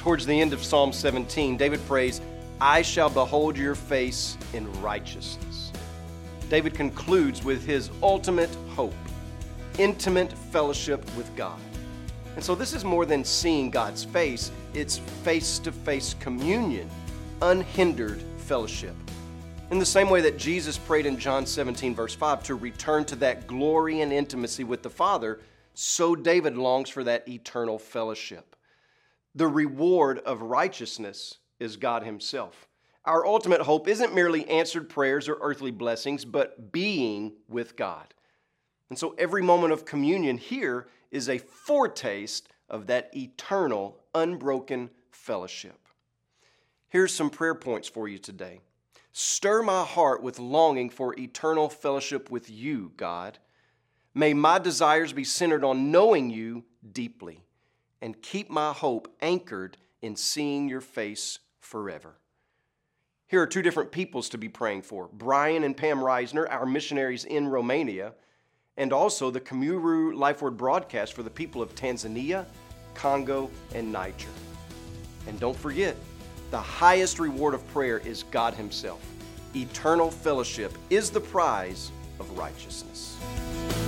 Towards the end of Psalm 17, David prays, "I shall behold your face in righteousness." David concludes with his ultimate hope, intimate fellowship with God. And so this is more than seeing God's face, it's face-to-face communion, unhindered fellowship. In the same way that Jesus prayed in John 17, verse 5, to return to that glory and intimacy with the Father, so David longs for that eternal fellowship. The reward of righteousness is God Himself. Our ultimate hope isn't merely answered prayers or earthly blessings, but being with God. And so every moment of communion here is a foretaste of that eternal, unbroken fellowship. Here's some prayer points for you today. Stir my heart with longing for eternal fellowship with you, God. May my desires be centered on knowing you deeply, and keep my hope anchored in seeing your face forever. Here are two different peoples to be praying for: Brian and Pam Reisner, our missionaries in Romania, and also the Kamuru Life Word broadcast for the people of Tanzania, Congo, and Niger. And don't forget, the highest reward of prayer is God Himself. Eternal fellowship is the prize of righteousness.